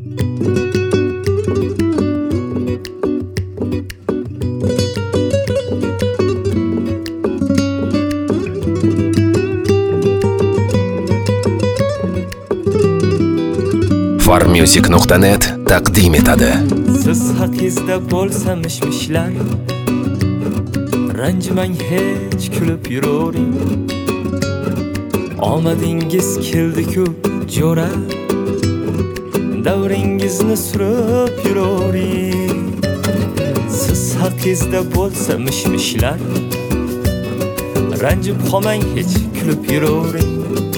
farmusic.net taqdim etadi. Siz haqingizda bo'lsa mishmishlar, ranjimang hech kulib yuravering. Omadingiz keldi-ku jo'ra, davringizni surib yuravering. Siz haqingizda bo'lsa mishmishlar, ranjib qolmang hech kulib yuravering.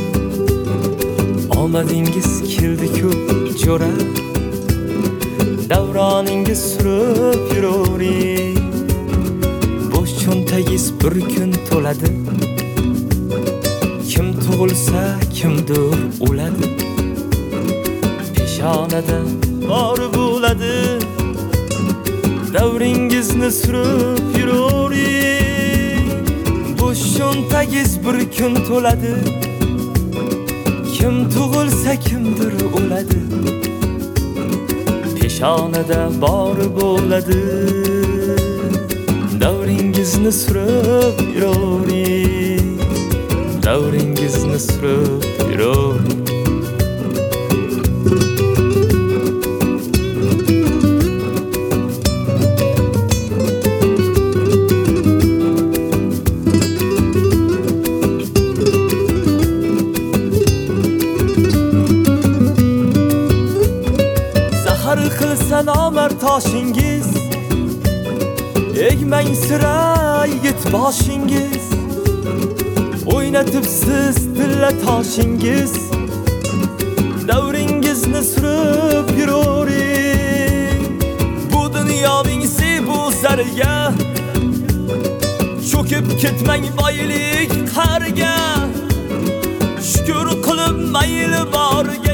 Omadingiz keldi-ku jo'ra, davroningiz surib yuravering. Bo'sh cho'ntagingiz bir kun to'ladi, kim tug'ilsa kimdir o'ladi. Peshonada bor bo'ladi, davringizni surib yuravering. Bo'sh cho'ntagingiz bir kun to'ladi, kim tug'ilsa kimdir o'ladi. Peshonada bor bo'ladi, davringizni surib yuravering. Davringizni surib yuravering. Zahar qilsa nomard toshingiz, egmang sira yigit boshingiz. O'ynatibsiz tilla toshingiz, davringizni surib yuravering. Bu dunyoning bu zariga, cho'kib ketmang boylik qarga. Shukr qilib mayli borga,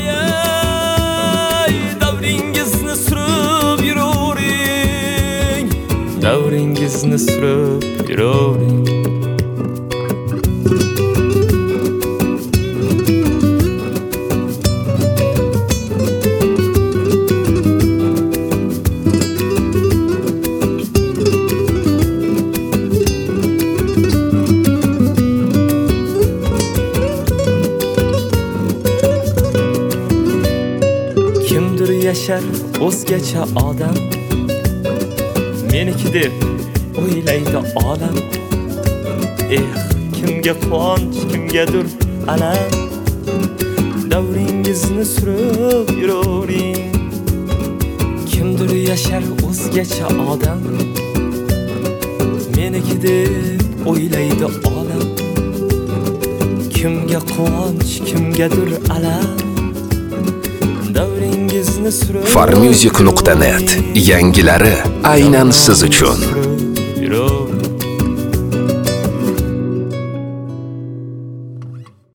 davringizni surib yuravering. Davringizni surib yuravering. Kimdir yashar o'zgacha odam, meniki deb o'ylaydi olam. Kimga quvonch, kimgadir alam, davringizni surib yuravering. Kimdir yashar o'zgacha odam, meniki deb o'ylaydi olam. Kimga quvonch, kimgadir alam, farmusic.net yangilari aynan siz uchun.